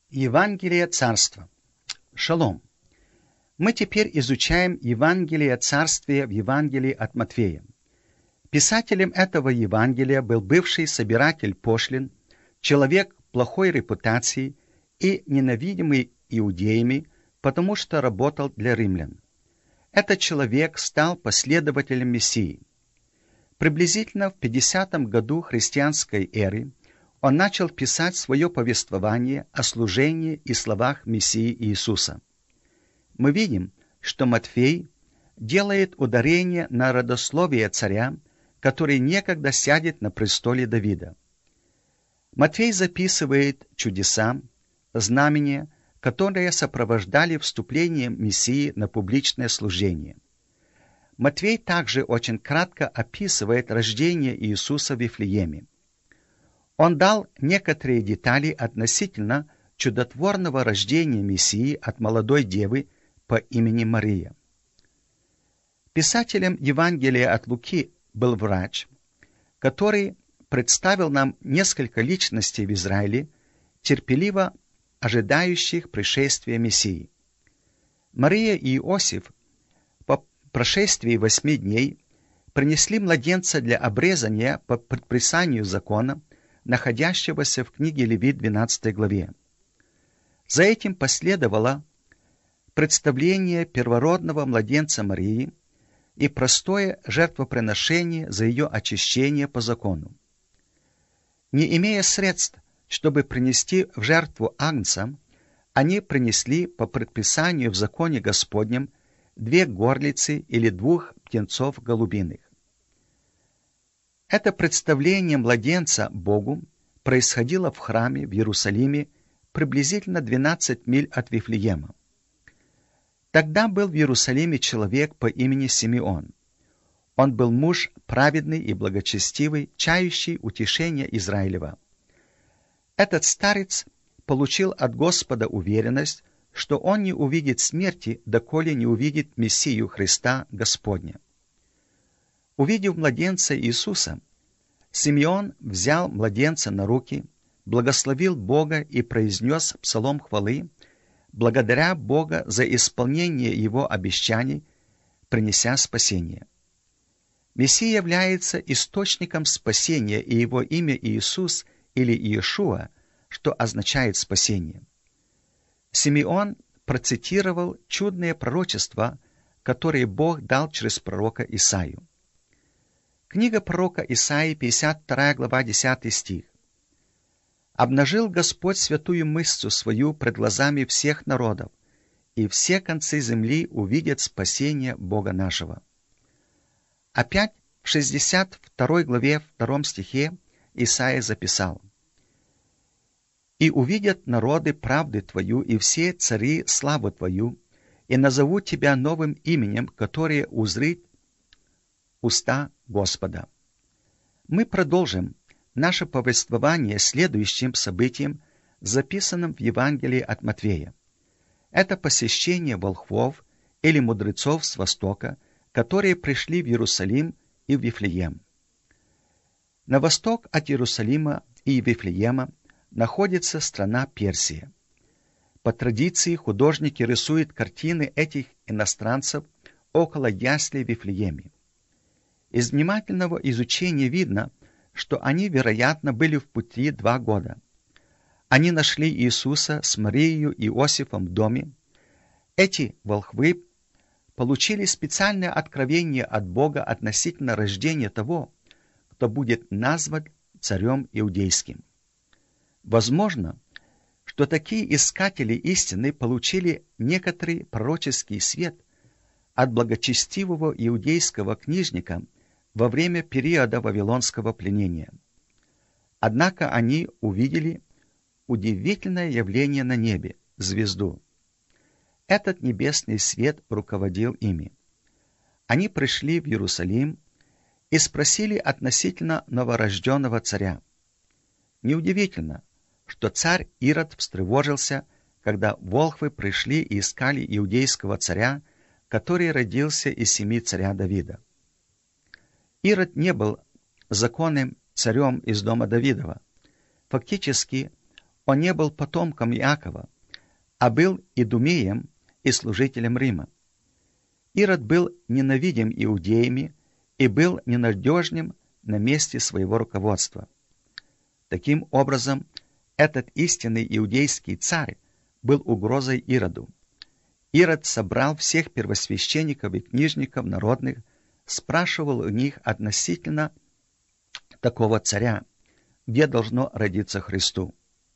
Евангелие Царства. Шалом. Мы теперь изучаем Евангелие Царствия в Евангелии от Матфея. Писателем этого Евангелия был бывший собиратель пошлин, человек плохой репутации и ненавидимый иудеями, потому что работал для римлян. Этот человек стал последователем Мессии. Приблизительно в 50 году христианской эры он начал писать свое повествование о служении и словах Мессии Иисуса. Мы видим, что Матфей делает ударение на родословие царя, который некогда сядет на престоле Давида. Матфей записывает чудеса, знамения, которые сопровождали вступление Мессии на публичное служение. Матфей также очень кратко описывает рождение Иисуса в Вифлееме. Он дал некоторые детали относительно чудотворного рождения Мессии от молодой девы по имени Мария. Писателем Евангелия от Луки был врач, который представил нам несколько личностей в Израиле, терпеливо ожидающих пришествия Мессии. Мария и Иосиф по прошествии 8 дней принесли младенца для обрезания по предписанию закона, находящегося в книге Левит 12 главе. За этим последовало представление первородного младенца Марии и простое жертвоприношение за ее очищение по закону. Не имея средств, чтобы принести в жертву агнца, они принесли по предписанию в законе Господнем 2 горлицы или 2 птенцов голубиных. Это представление младенца Богу происходило в храме в Иерусалиме приблизительно 12 миль от Вифлеема. Тогда был в Иерусалиме человек по имени Симеон. Он был муж праведный и благочестивый, чающий утешение Израилева. Этот старец получил от Господа уверенность, что он не увидит смерти, доколе не увидит Мессию Христа Господня. Увидев младенца Иисуса, Симеон взял младенца на руки, благословил Бога и произнес псалом хвалы, благодаря Бога за исполнение его обещаний, принеся спасение. Мессия является источником спасения, и его имя Иисус или Иешуа, что означает спасение. Симеон процитировал чудные пророчества, которые Бог дал через пророка Исаию. Книга пророка Исаии, 52 глава, 10 стих. «Обнажил Господь святую мышцу свою пред глазами всех народов, и все концы земли увидят спасение Бога нашего». Опять в 62 главе, 2 стихе Исаия записал: «И увидят народы правды Твою, и все цари славу Твою, и назовут Тебя новым именем, которое узрит уста Господа». Мы продолжим наше повествование следующим событием, записанным в Евангелии от Матфея. Это посещение волхвов или мудрецов с Востока, которые пришли в Иерусалим и в Вифлеем. На восток от Иерусалима и Вифлеема находится страна Персия. По традиции художники рисуют картины этих иностранцев около яслей в Вифлееме. Из внимательного изучения видно, что они, вероятно, были в пути 2 года. Они нашли Иисуса с Марией и Иосифом в доме. Эти волхвы получили специальное откровение от Бога относительно рождения того, кто будет назван царем иудейским. Возможно, что такие искатели истины получили некоторый пророческий свет от благочестивого иудейского книжника во время периода вавилонского пленения. Однако они увидели удивительное явление на небе — звезду. Этот небесный свет руководил ими. Они пришли в Иерусалим и спросили относительно новорожденного царя. Неудивительно, что царь Ирод встревожился, когда волхвы пришли и искали иудейского царя, который родился из семьи царя Давида. Ирод не был законным царем из дома Давидова. Фактически, он не был потомком Иакова, а был идумеем и служителем Рима. Ирод был ненавидим иудеями и был ненадежным на месте своего руководства. Таким образом, этот истинный иудейский царь был угрозой Ироду. Ирод собрал всех первосвященников и книжников народных, спрашивал у них относительно такого царя, где должно родиться Христу.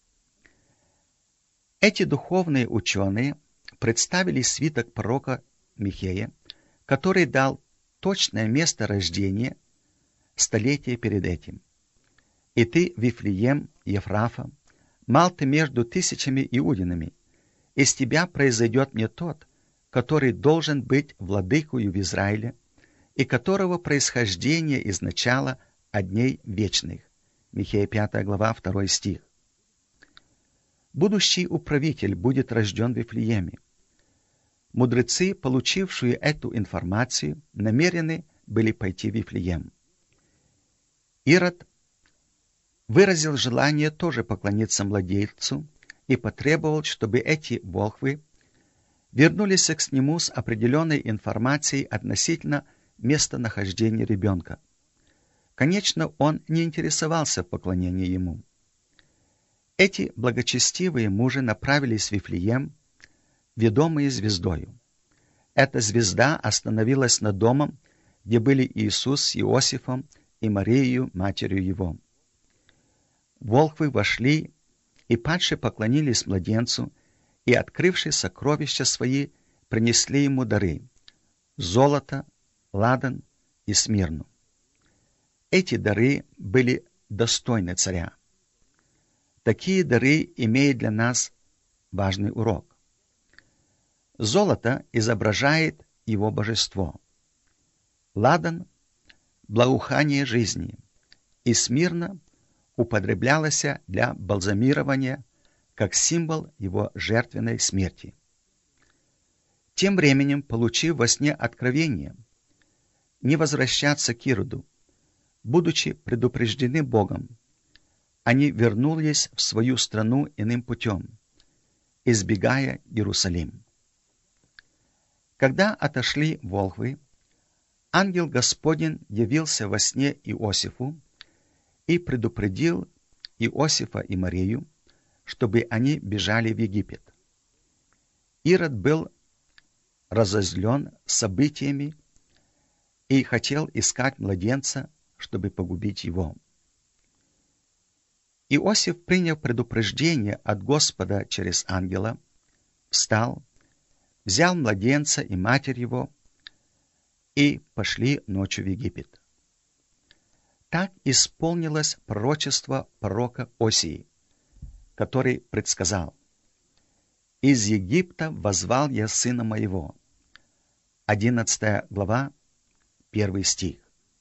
Эти духовные ученые представили свиток пророка Михея, который дал точное место рождения столетия перед этим. «И ты, Вифлеем, Ефрафа, мал ты между тысячами иудинами, из тебя произойдет мне тот, который должен быть владыкою в Израиле, и которого происхождение из начала от дней вечных». Михея 5 глава 2 стих. Будущий управитель будет рожден в Вифлееме. Мудрецы, получившие эту информацию, намерены были пойти в Вифлеем. Ирод выразил желание тоже поклониться младенцу и потребовал, чтобы эти волхвы вернулись к нему с определенной информацией относительно местонахождения ребенка. Конечно, он не интересовался в поклонении ему. Эти благочестивые мужи направились в Вифлеем, ведомые звездою. Эта звезда остановилась над домом, где были Иисус с Иосифом и Марией, матерью его. Волхвы вошли, и падшие поклонились младенцу, и, открывши сокровища свои, принесли ему дары — золото, ладан и смирну. Эти дары были достойны царя. Такие дары имеют для нас важный урок. Золото изображает его божество. Ладан — благоухание жизни, и смирна употреблялась для бальзамирования, как символ его жертвенной смерти. Тем временем, получив во сне откровение не возвращаться к Ироду, будучи предупреждены Богом, они вернулись в свою страну иным путем, избегая Иерусалим. Когда отошли волхвы, ангел Господень явился во сне Иосифу и предупредил Иосифа и Марию, чтобы они бежали в Египет. Ирод был разозлен событиями и хотел искать младенца, чтобы погубить его. Иосиф, приняв предупреждение от Господа через ангела, встал, взял младенца и матерь его и пошли ночью в Египет. Так исполнилось пророчество пророка Осии, который предсказал: «Из Египта воззвал я сына моего». 11 глава, 1 стих.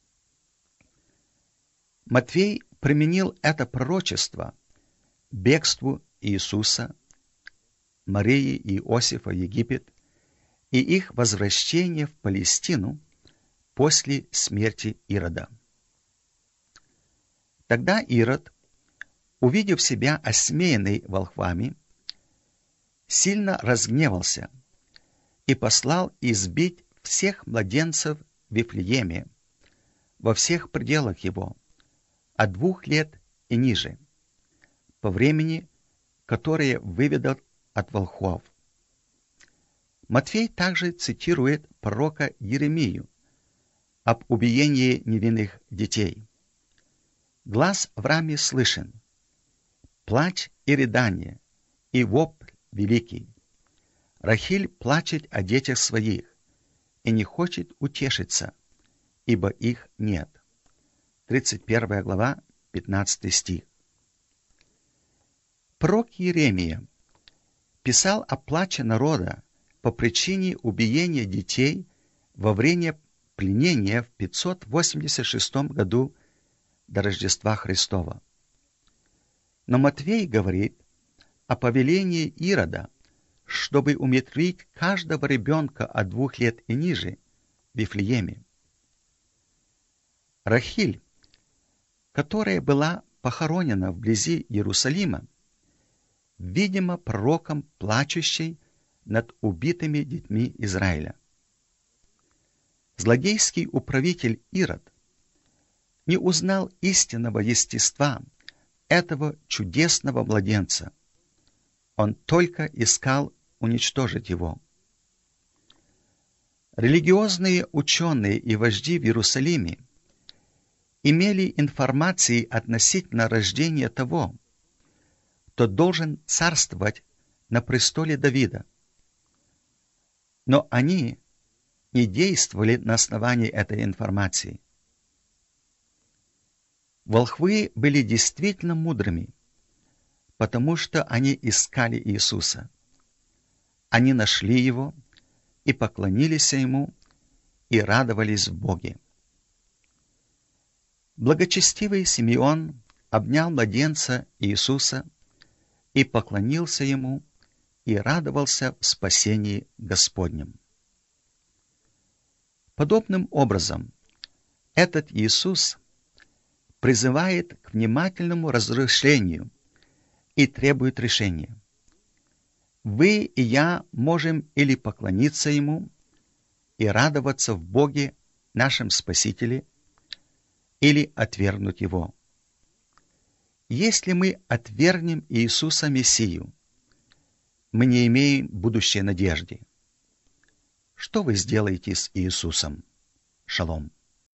Матфей применил это пророчество бегству Иисуса, Марии и Иосифа в Египет и их возвращение в Палестину после смерти Ирода. Тогда Ирод, увидев себя осмеянный волхвами, сильно разгневался и послал избить всех младенцев в Вифлееме, во всех пределах его, от 2 лет и ниже, по времени, которое выведал от волхвов. Матфей также цитирует пророка Иеремию об убиении невинных детей. «Глас в раме слышен, плач и рыдание, и вопль великий. Рахиль плачет о детях своих и не хочет утешиться, ибо их нет». 31 глава, 15 стих. Пророк Иеремия писал о плаче народа по причине убиения детей во время пленения в 586 году до Рождества Христова. Но Матфей говорит о повелении Ирода, чтобы умертвить каждого ребенка от 2 лет и ниже в Вифлееме. Рахиль, которая была похоронена вблизи Иерусалима, видимо, пророком, плачущей над убитыми детьми Израиля. Злодейский управитель Ирод не узнал истинного естества этого чудесного младенца. Он только искал уничтожить его. Религиозные ученые и вожди в Иерусалиме имели информации относительно рождения того, кто должен царствовать на престоле Давида. Но они не действовали на основании этой информации. Волхвы были действительно мудрыми, потому что они искали Иисуса. Они нашли Его и поклонились Ему и радовались в Боге. Благочестивый Симеон обнял младенца Иисуса и поклонился Ему и радовался в спасении Господнем. Подобным образом, этот Иисус призывает к внимательному размышлению и требует решения. Вы и я можем или поклониться Ему и радоваться в Боге, нашем Спасителе, или отвергнуть Его. Если мы отвергнем Иисуса Мессию, мы не имеем будущей надежды. Что вы сделаете с Иисусом? Шалом.